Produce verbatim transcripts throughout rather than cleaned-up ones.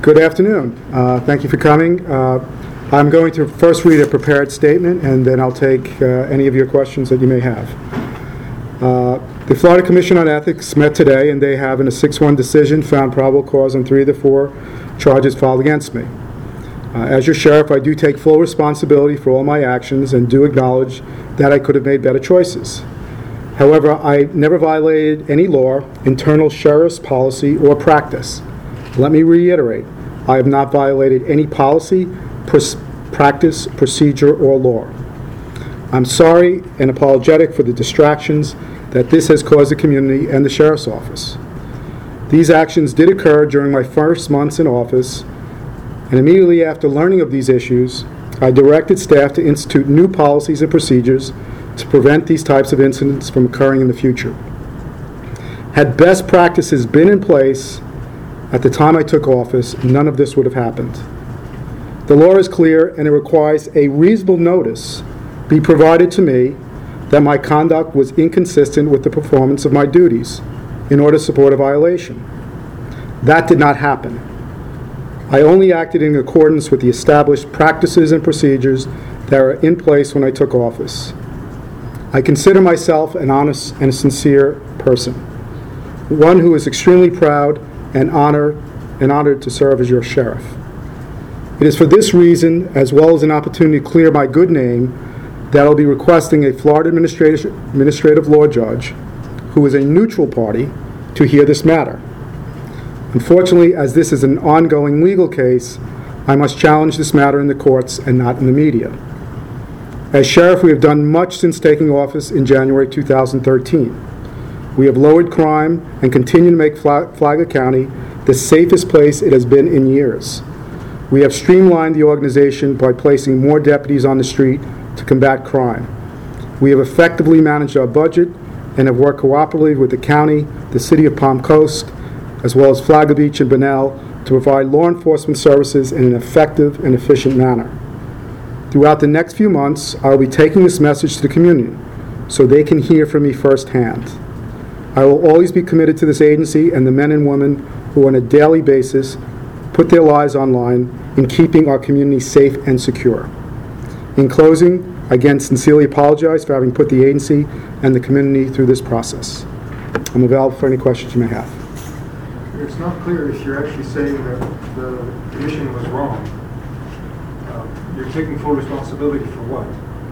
Good afternoon. Uh, thank you for coming. Uh, I'm going to first read a prepared statement, and then I'll take uh, any of your questions that you may have. Uh, the Florida Commission on Ethics met today, and they have, in a six one decision, found probable cause on three of the four charges filed against me. Uh, as your sheriff, I do take full responsibility for all my actions and do acknowledge that I could have made better choices. However, I never violated any law, internal sheriff's policy, or practice. Let me reiterate, I have not violated any policy, pr- practice, procedure, or law. I'm sorry and apologetic for the distractions that this has caused the community and the sheriff's office. These actions did occur during my first months in office, and immediately after learning of these issues, I directed staff to institute new policies and procedures to prevent these types of incidents from occurring in the future. Had best practices been in place at the time I took office, none of this would have happened. The law is clear, and it requires a reasonable notice be provided to me that my conduct was inconsistent with the performance of my duties in order to support a violation. That did not happen. I only acted in accordance with the established practices and procedures that were in place when I took office. I consider myself an honest and sincere person, one who is extremely proud and honored, and honored to serve as your sheriff. It is for this reason, as well as an opportunity to clear my good name, that I'll be requesting a Florida administrative, administrative law judge, who is a neutral party, to hear this matter. Unfortunately, as this is an ongoing legal case, I must challenge this matter in the courts and not in the media. As sheriff, we have done much since taking office in January two thousand thirteen. We have lowered crime and continue to make Flagler County the safest place it has been in years. We have streamlined the organization by placing more deputies on the street to combat crime. We have effectively managed our budget and have worked cooperatively with the county, the city of Palm Coast, as well as Flagler Beach and Bunnell to provide law enforcement services in an effective and efficient manner. Throughout the next few months, I will be taking this message to the community so they can hear from me firsthand. I will always be committed to this agency and the men and women who on a daily basis put their lives online in keeping our community safe and secure. In closing, I again sincerely apologize for having put the agency and the community through this process. I'm available for any questions you may have. It's not clear if you're actually saying that the commission was wrong. Uh, you're taking full responsibility for what?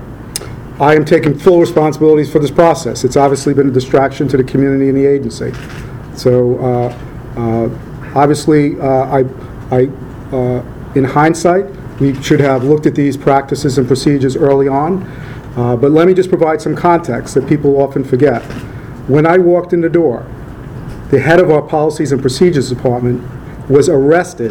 I am taking full responsibilities for this process. It's obviously been a distraction to the community and the agency. So, uh, uh, obviously, uh, I, I, uh, in hindsight, we should have looked at these practices and procedures early on. Uh, but let me just provide some context that people often forget. When I walked in the door, the head of our Policies and Procedures Department was arrested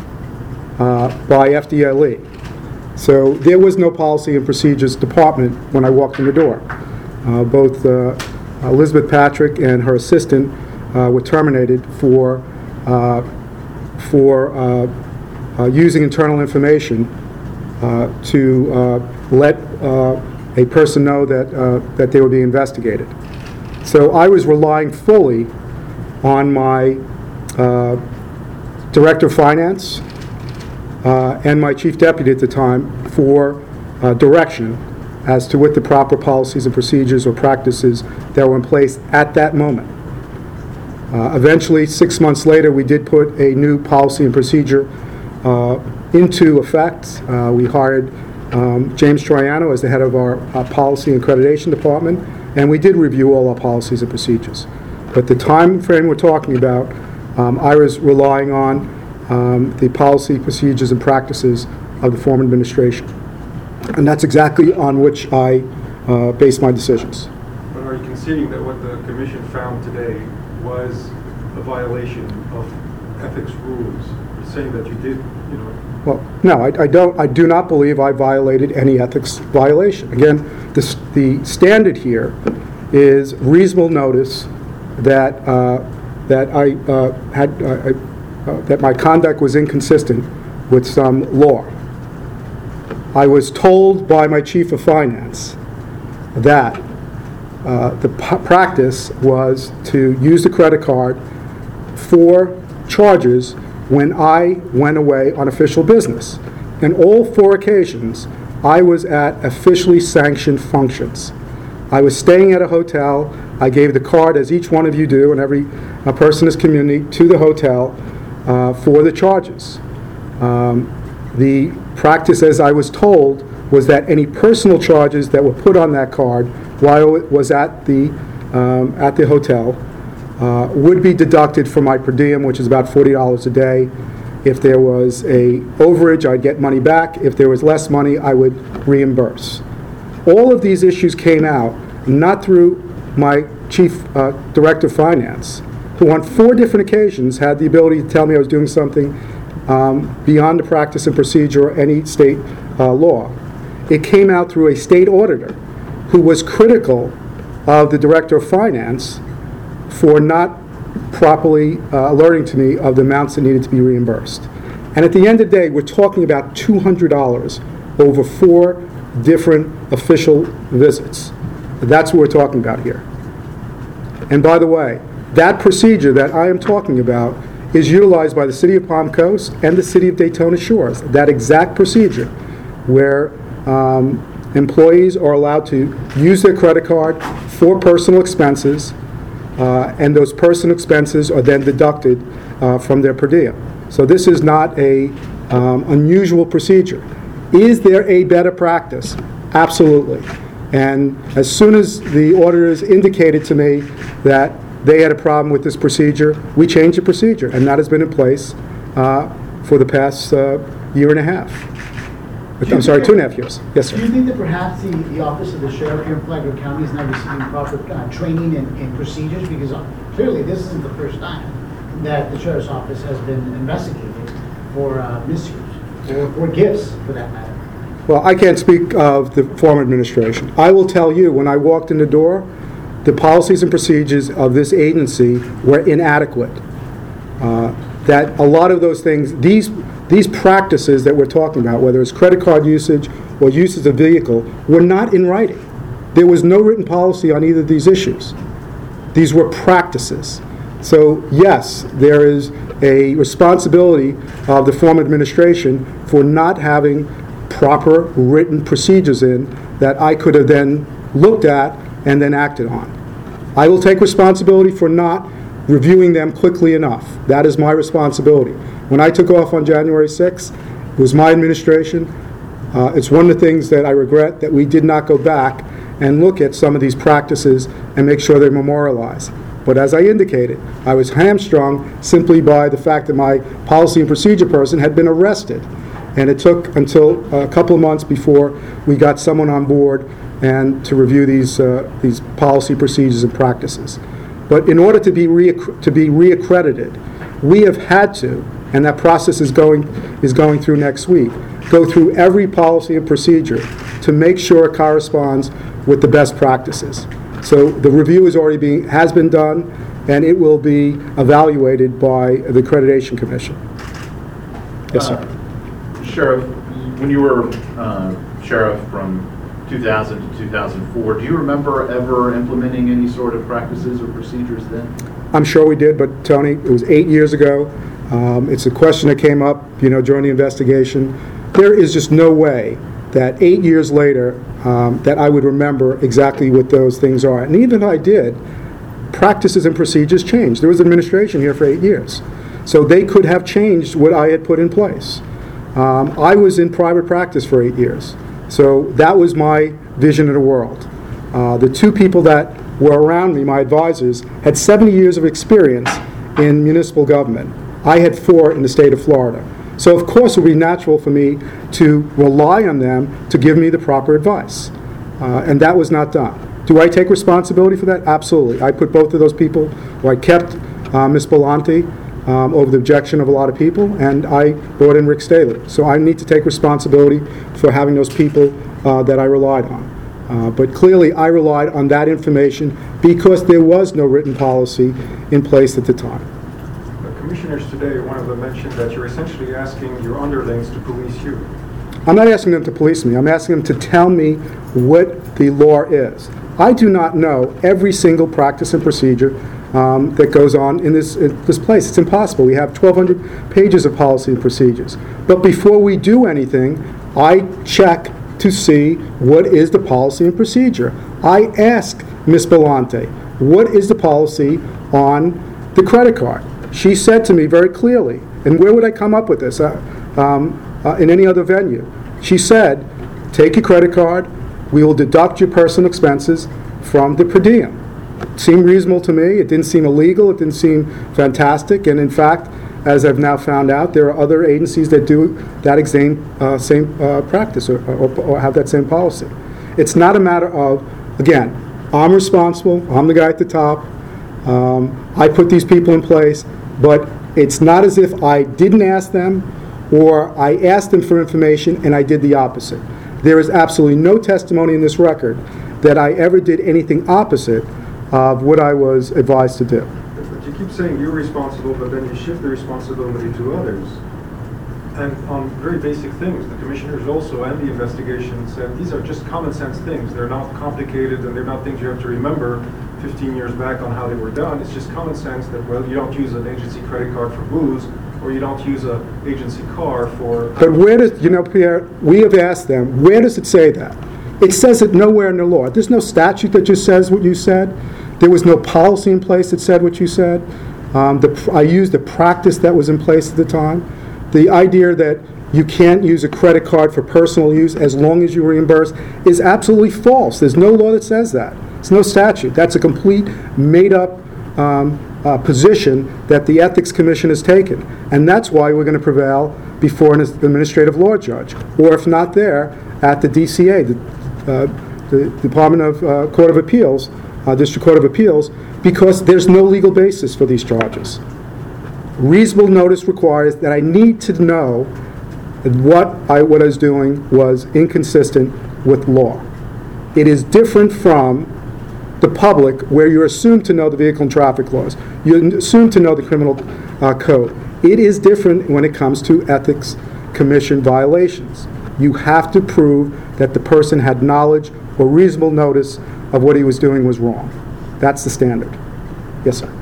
uh, by F D L E. So there was no Policy and Procedures Department when I walked in the door. Uh, both uh, Elizabeth Patrick and her assistant uh, were terminated for uh, for uh, uh, using internal information uh, to uh, let uh, a person know that uh, that they were being investigated. So I was relying fully on my uh, Director of Finance uh, and my Chief Deputy at the time for uh, direction as to what the proper policies and procedures or practices that were in place at that moment. Uh, eventually, six months later, we did put a new policy and procedure uh, into effect. Uh, we hired um, James Troiano as the head of our uh, Policy and Accreditation Department, and we did review all our policies and procedures. But the time frame we're talking about, um, I was relying on um, the policy, procedures, and practices of the former administration. And that's exactly on which I uh, based my decisions. But are you conceding that what the commission found today was a violation of ethics rules? You're saying that you did, you know... Well, no, I, I don't. I do not believe I violated any ethics violation. Again, this, the standard here is reasonable notice that uh, that I uh, had uh, uh, that my conduct was inconsistent with some law. I was told by my Chief of Finance that uh, the p- practice was to use the credit card for charges when I went away on official business. And all four occasions, I was at officially sanctioned functions. I was staying at a hotel. I gave the card, as each one of you do, and every uh, person in this community, to the hotel uh, for the charges. Um, the practice, as I was told, was that any personal charges that were put on that card while it was at the, um, at the hotel uh, would be deducted from my per diem, which is about forty dollars a day. If there was a overage, I'd get money back. If there was less money, I would reimburse. All of these issues came out not through my chief uh, director of finance, who on four different occasions had the ability to tell me I was doing something um, beyond the practice and procedure or any state uh, law. It came out through a state auditor who was critical of the director of finance for not properly uh, alerting to me of the amounts that needed to be reimbursed. And at the end of the day, we're talking about two hundred dollars over four different official visits. That's what we're talking about here. And by the way, that procedure that I am talking about is utilized by the City of Palm Coast and the City of Daytona Shores. That exact procedure where um, employees are allowed to use their credit card for personal expenses, uh, and those personal expenses are then deducted uh, from their per diem. So this is not a um, unusual procedure. Is there a better practice? Absolutely. And as soon as the auditors indicated to me that they had a problem with this procedure, we changed the procedure, and that has been in place uh, for the past uh, year and a half. I'm sorry, two and a half years. Yes, sir. Do you think that perhaps the, the Office of the Sheriff here in Flagler County is not receiving proper uh, training and, and procedures? Because uh, clearly this isn't the first time that the Sheriff's Office has been investigated for uh, misuse, or, or gifts for that matter. Well, I can't speak of the former administration. I will tell you, when I walked in the door, the policies and procedures of this agency were inadequate. Uh, that a lot of those things, these these practices that we're talking about, whether it's credit card usage or uses of vehicle, were not in writing. There was no written policy on either of these issues. These were practices. So yes, there is a responsibility of the former administration for not having proper written procedures in that I could have then looked at and then acted on. I will take responsibility for not reviewing them quickly enough. That is my responsibility. When I took off on January sixth, it was my administration. Uh, it's one of the things that I regret, that we did not go back and look at some of these practices and make sure they're memorialized. But as I indicated, I was hamstrung simply by the fact that my policy and procedure person had been arrested. And it took until a couple of months before we got someone on board and to review these uh, these policy procedures and practices. But in order to be reac- to be reaccredited, we have had to, and that process is going is going through next week, go through every policy and procedure to make sure it corresponds with the best practices. So the review is already being has been done, and it will be evaluated by the Accreditation Commission. Yes, sir. Uh, Sheriff, when you were uh, sheriff from two thousand to two thousand four, do you remember ever implementing any sort of practices or procedures then? I'm sure we did, but Tony, it was eight years ago. Um, it's a question that came up, you know, during the investigation. There is just no way that eight years later um, that I would remember exactly what those things are. And even if I did, practices and procedures changed. There was administration here for eight years. So they could have changed what I had put in place. Um, I was in private practice for eight years. So that was my vision of the world. Uh, the two people that were around me, my advisors, had seventy years of experience in municipal government. I had four in the state of Florida. So of course it would be natural for me to rely on them to give me the proper advice. Uh, and that was not done. Do I take responsibility for that? Absolutely. I put both of those people, or I kept uh, Miz Belanti um, over the objection of a lot of people, and I brought in Rick Staley. So I need to take responsibility for having those people uh, that I relied on. Uh, but clearly I relied on that information because there was no written policy in place at the time. Commissioners today, one of them mentioned that you're essentially asking your underlings to police you. I'm not asking them to police me. I'm asking them to tell me what the law is. I do not know every single practice and procedure um, that goes on in this, in this place. It's impossible. We have twelve hundred pages of policy and procedures. But before we do anything, I check to see what is the policy and procedure. I ask Miz Belante, what is the policy on the credit card? She said to me very clearly, and where would I come up with this uh, um, uh, in any other venue? She said, take your credit card, we will deduct your personal expenses from the per diem. It seemed reasonable to me. It didn't seem illegal. It didn't seem fantastic. And in fact, as I've now found out, there are other agencies that do that same, uh, same uh, practice or, or, or have that same policy. It's not a matter of, again, I'm responsible. I'm the guy at the top. Um, I put these people in place. But it's not as if I didn't ask them or I asked them for information and I did the opposite. There is absolutely no testimony in this record that I ever did anything opposite of what I was advised to do. But you keep saying you're responsible, but then you shift the responsibility to others. And on very basic things, the commissioners also and the investigation said these are just common sense things. They're not complicated and they're not things you have to remember fifteen years back on how they were done. It's just common sense that, well, you don't use an agency credit card for booze, or you don't use an agency car for... But where does, you know, Pierre, we have asked them, where does it say that? It says it nowhere in the law. There's no statute that just says what you said. There was no policy in place that said what you said. Um, the, I used the practice that was in place at the time. The idea that you can't use a credit card for personal use as long as you reimburse is absolutely false. There's no law that says that. There's no statute. That's a complete made-up um, uh, position that the Ethics Commission has taken. And that's why we're going to prevail before an administrative law judge, or if not there, at the D C A, the, uh, the Department of uh, Court of Appeals, uh, District Court of Appeals, because there's no legal basis for these charges. Reasonable notice requires that I need to know that what I, what I was doing was inconsistent with law. It is different from the public, where you're assumed to know the vehicle and traffic laws. You're assumed to know the criminal uh, code. It is different when it comes to Ethics Commission violations. You have to prove that the person had knowledge or reasonable notice of what he was doing was wrong. That's the standard. Yes, sir.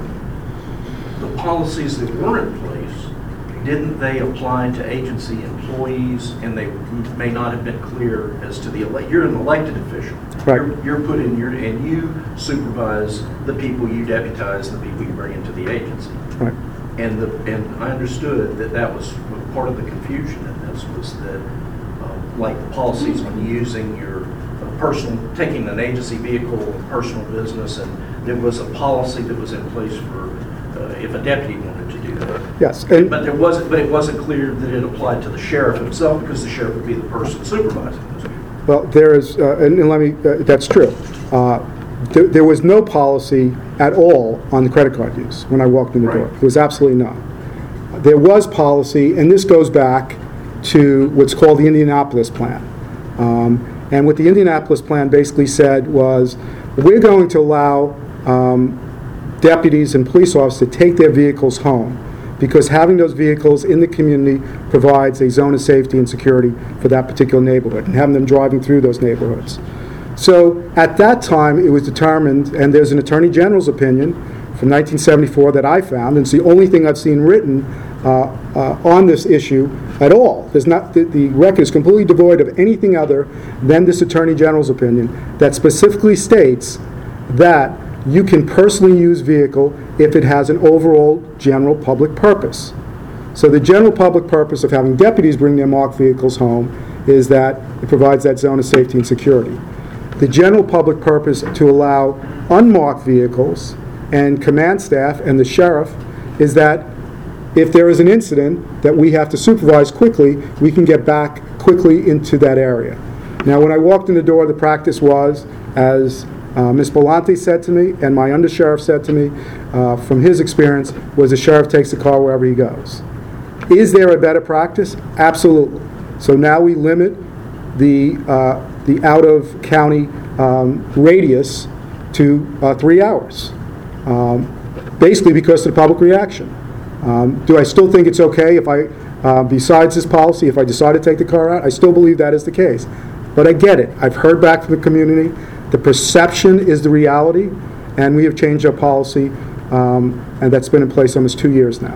The policies that were in place, didn't they apply to agency employees, and they may not have been clear as to the elect? You're an elected official. Right. You're, you're put in your, and you supervise the people you deputize and the people you bring into the agency. Right. And the and I understood that that was part of the confusion in this was that, uh, like the policies on using your uh, personal, taking an agency vehicle in personal business, and there was a policy that was in place for uh, if a deputy wanted to do that. Yes. And But there wasn't, but it wasn't clear that it applied to the sheriff himself, because the sheriff would be the person supervising those people. well, there is, uh, and, and let me, uh, that's true. Uh, th- there was no policy at all on the credit card use when I walked in the door. Right. There was absolutely none. There was policy, and this goes back to what's called the Indianapolis Plan. Um, and what the Indianapolis Plan basically said was, we're going to allow um, deputies and police officers to take their vehicles home, because having those vehicles in the community provides a zone of safety and security for that particular neighborhood, and having them driving through those neighborhoods. So at that time, it was determined, and there's an Attorney General's opinion from nineteen seventy-four that I found, and it's the only thing I've seen written uh, uh, on this issue at all. There's not, the, the record is completely devoid of anything other than this Attorney General's opinion that specifically states that you can personally use vehicle if it has an overall general public purpose. So the general public purpose of having deputies bring their marked vehicles home is that it provides that zone of safety and security. The general public purpose to allow unmarked vehicles and command staff and the sheriff is that if there is an incident that we have to supervise quickly, we can get back quickly into that area. Now, when I walked in the door, the practice was, as Uh, Miz Belante said to me, and my undersheriff said to me, uh, from his experience, was the sheriff takes the car wherever he goes. Is there a better practice? Absolutely. So now we limit the uh, the out-of-county um, radius to uh, three hours, um, basically because of the public reaction. Um, do I still think it's okay if I, uh, besides this policy, if I decide to take the car out? I still believe that is the case. But I get it. I've heard back from the community. The perception is the reality, and we have changed our policy um, and that's been in place almost two years now.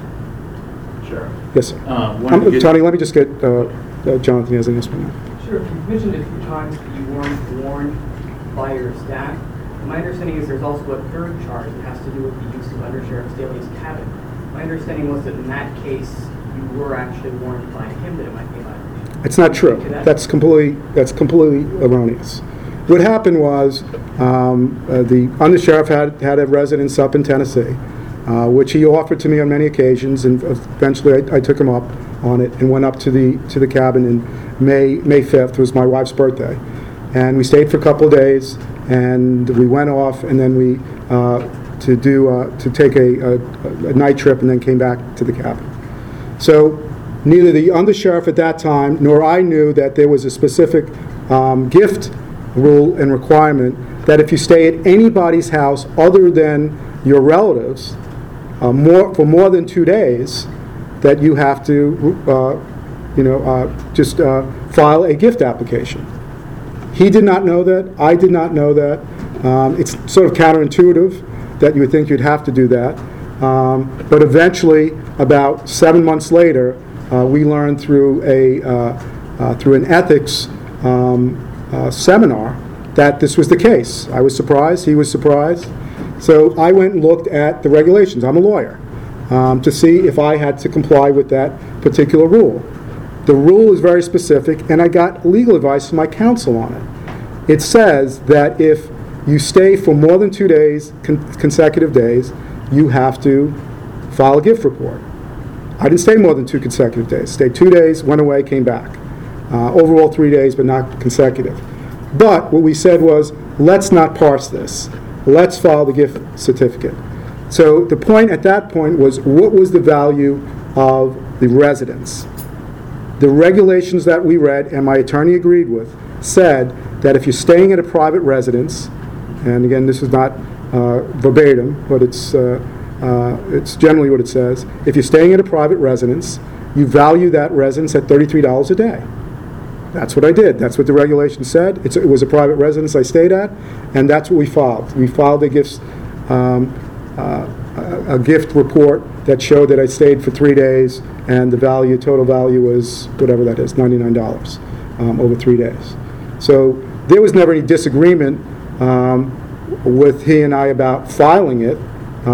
Sheriff. Yes, sir. Uh, wanted to Um, get- Tony, let me just get uh, uh, Jonathan has an answer now. Sure, you've mentioned a few times that you weren't warned by your staff. My understanding is there's also a third charge that has to do with the use of Under Sheriff Staley's cabin. My understanding was that in that case, you were actually warned by him that it might be a violation. It's not true. That's completely, that's completely erroneous. What happened was, um, uh, the undersheriff had, had a residence up in Tennessee, uh, which he offered to me on many occasions, and eventually I, I took him up on it and went up to the, to the cabin in May, May fifth, was my wife's birthday. And we stayed for a couple of days, and we went off, and then we, uh, to do, uh, to take a, a, a night trip, and then came back to the cabin. So neither the undersheriff at that time, nor I knew that there was a specific um, gift rule and requirement that if you stay at anybody's house other than your relatives uh, more, for more than two days, that you have to, uh, you know, uh, just uh, file a gift application. He did not know that. I did not know that. Um, it's sort of counterintuitive that you would think you'd have to do that. Um, but eventually, about seven months later, uh, we learned through a uh, uh, through an ethics um, uh, seminar that this was the case. I was surprised. He was surprised. So I went and looked at the regulations. I'm a lawyer, um, to see if I had to comply with that particular rule. The rule is very specific, and I got legal advice from my counsel on it. It says that if you stay for more than two days, con- consecutive days, you have to file a gift report. I didn't stay more than two consecutive days. Stayed two days, went away, came back. Uh, overall three days, but not consecutive. But what we said was, let's not parse this. Let's file the gift certificate. So the point at that point was, what was the value of the residence? The regulations that we read, and my attorney agreed with, said that if you're staying at a private residence, and again, this is not uh, verbatim, but it's, uh, uh, it's generally what it says, if you're staying at a private residence, you value that residence at thirty-three dollars a day. That's what I did. That's what the regulation said. It's, it was a private residence I stayed at, and that's what we filed. We filed a gifts, um, uh, a, a gift report that showed that I stayed for three days, and the value, total value was whatever that is, ninety-nine dollars um, over three days. So there was never any disagreement um, with he and I about filing it.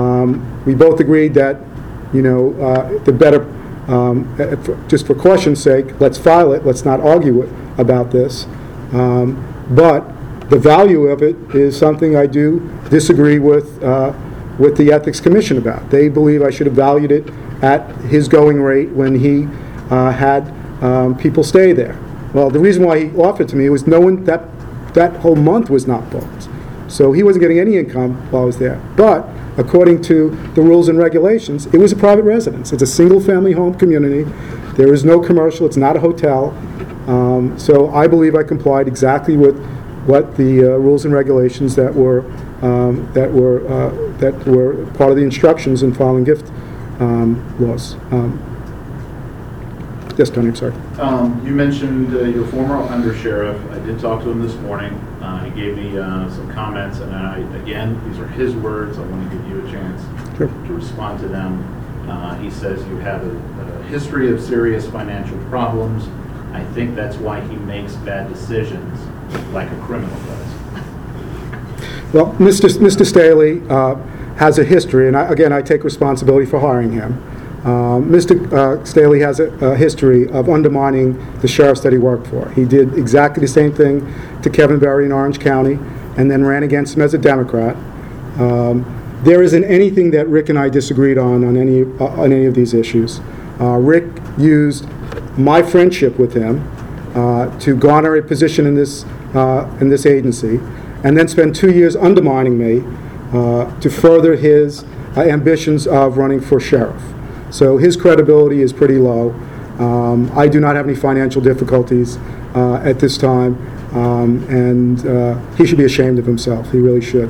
Um, we both agreed that, you know, uh, the better, um, just for caution's sake, let's file it. Let's not argue it, about this. Um, but the value of it is something I do disagree with uh, with the Ethics Commission about. They believe I should have valued it at his going rate when he uh, had um, people stay there. Well, the reason why he offered to me was no one, that, that whole month was not booked. So he wasn't getting any income while I was there. But according to the rules and regulations, it was a private residence. It's a single-family home community. There is no commercial. It's not a hotel. Um, so I believe I complied exactly with what the uh, rules and regulations that were um, that were uh, that were part of the instructions in filing gift um, laws. Um, yes, Tony, I'm sorry. Um, you mentioned uh, your former undersheriff. I did talk to him this morning. Uh, he gave me uh, some comments, and I, again, these are his words. I want to give you a chance Sure. to respond to them. Uh, he says you have a, a history of serious financial problems. I think that's why he makes bad decisions, like a criminal does. Well, Mister S- Mister Staley uh, has a history, and I, again, I take responsibility for hiring him. Um, Mister Uh, Staley has a, a history of undermining the sheriffs that he worked for. He did exactly the same thing to Kevin Berry in Orange County, and then ran against him as a Democrat. Um, there isn't anything that Rick and I disagreed on on any uh, on any of these issues. Uh, Rick used my friendship with him uh, to garner a position in this uh, in this agency, and then spend two years undermining me uh, to further his uh, ambitions of running for sheriff. So his credibility is pretty low. Um, I do not have any financial difficulties uh, at this time, um, and uh, he should be ashamed of himself. He really should.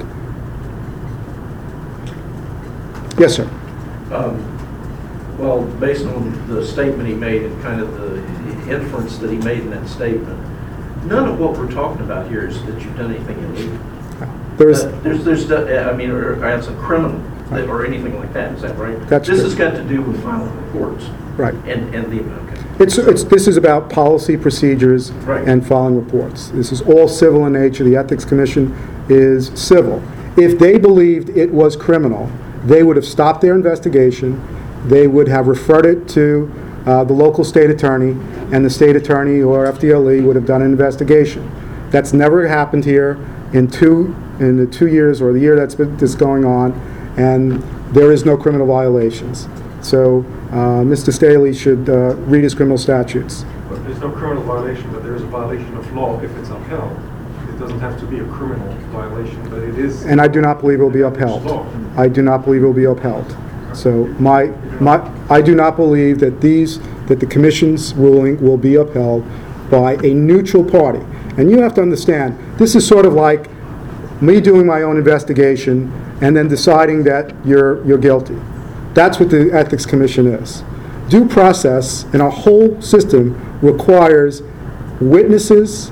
Yes, sir. Um, Well, based on the statement he made and kind of the inference that he made in that statement, none of what we're talking about here is that you've done anything illegal. There is, Uh, There's, there's, uh, I mean, or or it's a criminal that- or anything like that, is that right? That's This true. has got to do with filing reports. Right. And, and the, okay. It's, it's, this is about policy, procedures, Right. and filing reports. This is all civil in nature. The Ethics Commission is civil. If they believed it was criminal, they would have stopped their investigation, they would have referred it to uh, the local state attorney, and the state attorney or F D L E would have done an investigation. That's never happened here in two, in the two years or the year that's been this going on, and there is no criminal violations. So uh, Mister Staley should uh, read his criminal statutes. But there's no criminal violation, but there is a violation of law if it's upheld. It doesn't have to be a criminal violation, but it is. And I do not believe it will be upheld. I do not believe it will be upheld. So my, my, I do not believe that these, that the Commission's ruling will be upheld by a neutral party. And you have to understand, this is sort of like me doing my own investigation and then deciding that you're, you're guilty. That's what the Ethics Commission is. Due process in our whole system requires witnesses,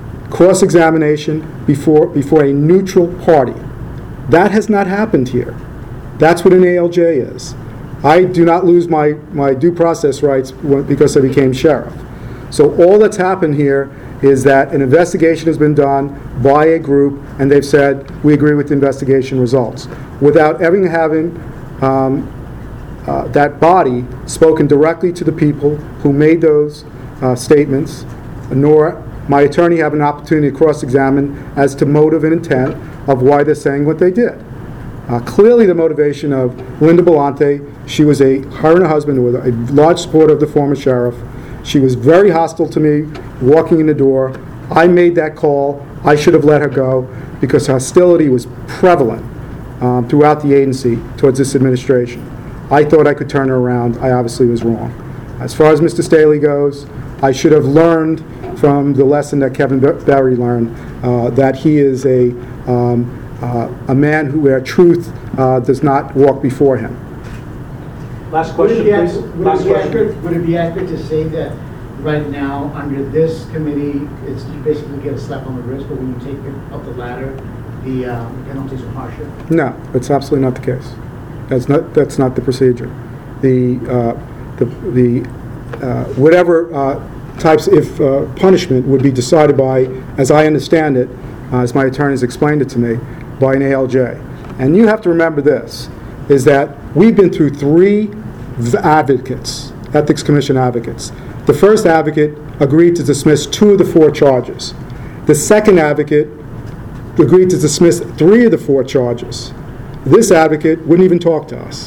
cross-examination before, before a neutral party. That has not happened here. That's what an A L J is. I do not lose my, my due process rights when- because I became sheriff. So all that's happened here is that an investigation has been done by a group, and they've said, we agree with the investigation results, without ever having um, uh, that body spoken directly to the people who made those uh, statements, nor my attorney have an opportunity to cross-examine as to motive and intent of why they're saying what they did. Uh, clearly the motivation of Linda Belante, she was a, her and her husband were a large supporter of the former sheriff. She was very hostile to me walking in the door. I made that call. I should have let her go because hostility was prevalent um, throughout the agency towards this administration. I thought I could turn her around. I obviously was wrong. As far as Mister Staley goes, I should have learned from the lesson that Kevin Berry learned uh, that he is a um, uh, a man who where truth uh, does not walk before him. Last Would it question, be please. ac- would it Last be question. accurate- Would it be accurate to say that right now, under this committee, it's, you basically get a slap on the wrist, but when you take it up the ladder, the um, penalties are harsher? No, that's absolutely not the case. That's not, that's not the procedure. The, uh, the, the uh, whatever uh, types, if uh, punishment would be decided by, as I understand it, uh, as my attorneys explained it to me, by an A L J. And you have to remember this, is that we've been through three v- advocates, Ethics Commission advocates. The first advocate agreed to dismiss two of the four charges. The second advocate agreed to dismiss three of the four charges. This advocate wouldn't even talk to us.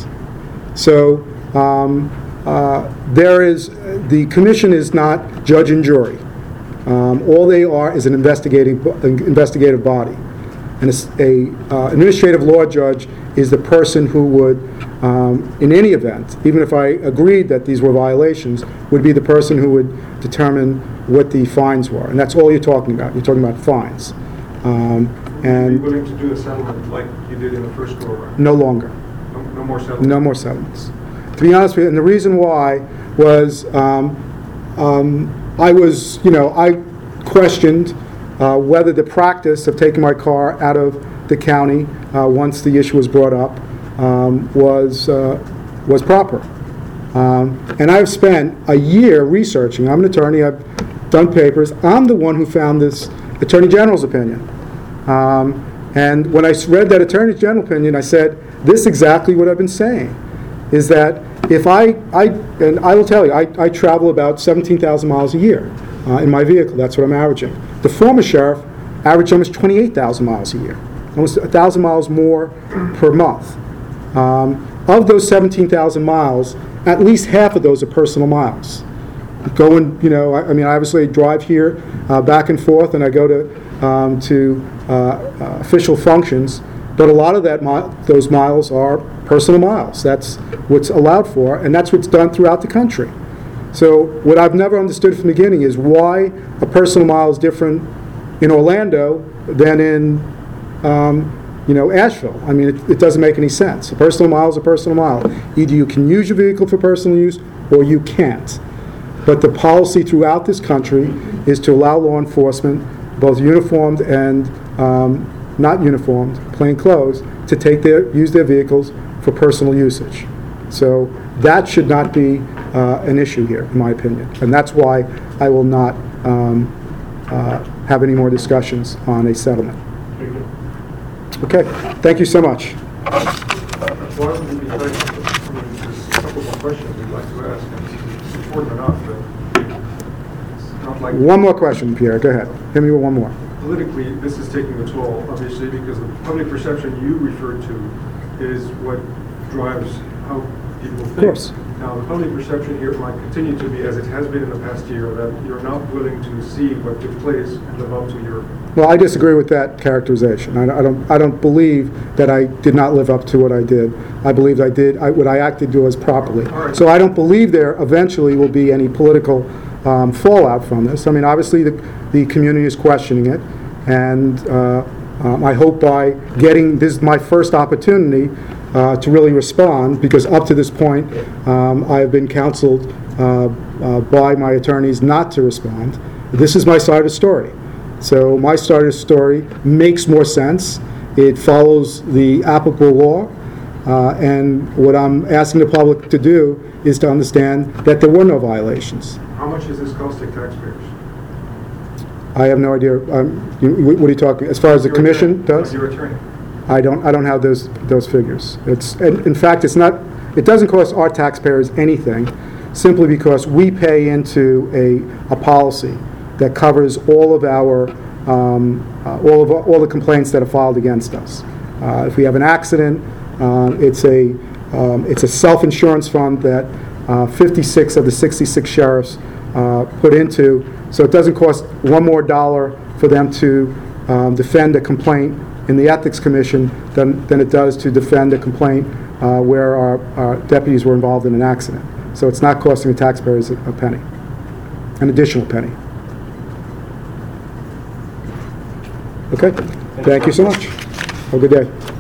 So um, uh, there is, the commission is not judge and jury. Um, all they are is an investigating, investigative body. And a uh, administrative law judge is the person who would, um, in any event, even if I agreed that these were violations, would be the person who would determine what the fines were. And that's all you're talking about. You're talking about fines. Um, Are you and willing to do a settlement like you did in the first go-around? no longer. No, no more settlement? No more settlements. To be honest with you, and the reason why was um, um, I was, you know, I questioned uh, whether the practice of taking my car out of the county uh, once the issue was brought up um, was uh, was proper. Um, and I've spent a year researching. I'm an attorney. I've done papers. I'm the one who found this Attorney General's opinion. Um, and when I s- read that Attorney General opinion, I said, this is exactly what I've been saying, is that if I, I and I will tell you, I, I travel about seventeen thousand miles a year uh, in my vehicle. That's what I'm averaging. The former sheriff averaged almost twenty-eight thousand miles a year, almost one thousand miles more per month. Um, of those seventeen thousand miles, at least half of those are personal miles. Going, you know, I, I mean, I obviously drive here uh, back and forth, and I go to um, to uh, uh, official functions. But a lot of that mi- those miles are personal miles. That's what's allowed for, and that's what's done throughout the country. So what I've never understood from the beginning is why a personal mile is different in Orlando than in, um, you know, Asheville. I mean, it, it doesn't make any sense. A personal mile is a personal mile. Either you can use your vehicle for personal use, or you can't. But the policy throughout this country is to allow law enforcement, both uniformed and um, not uniformed, plain clothes, to take their, use their vehicles for personal usage. So that should not be uh, an issue here, in my opinion. And that's why I will not um, uh, have any more discussions on a settlement. Okay, thank you so much. Why would we be trying to, I mean, there's a couple more questions we'd like to ask, and it's important enough, but it's not like... One more question, Pierre, go ahead. Hit me with one more. Politically, this is taking a toll, obviously, because the public perception you referred to is what drives how people think. Of course. Now, the public perception here might continue to be, as it has been in the past year, that you're not willing to see what took place and live up to your... Well, I disagree with that characterization. I I don't, I don't believe that I did not live up to what I did. I believe I did, I- what I acted was properly. All right. So I don't believe there eventually will be any political um, fallout from this. I mean, obviously, the, the community is questioning it, and uh, um, I hope by getting, this is my first opportunity uh, to really respond, because up to this point, um, I've been counseled uh, uh, by my attorneys not to respond. This is my side of the story. So my side of the story makes more sense. It follows the applicable law, uh, and what I'm asking the public to do is to understand that there were no violations. How much is this costing taxpayers? I have no idea, um, you- what are you talking, as far as the Your commission attorney- does? Your attorney. I don't, I don't have those, those figures. It's, and in fact, it's not, it doesn't cost our taxpayers anything, simply because we pay into a, a policy that covers all of our, um, uh, all of, all the complaints that are filed against us. Uh, If we have an accident, uh, it's a, um, it's a self-insurance fund that uh, fifty-six of the sixty-six sheriffs uh, put into, so it doesn't cost one more dollar for them to um, defend a complaint in the Ethics Commission than, than it does to defend a complaint uh, where our, our deputies were involved in an accident. So it's not costing the taxpayers a a penny, an additional penny. Okay? Thank you so much. Have a good day.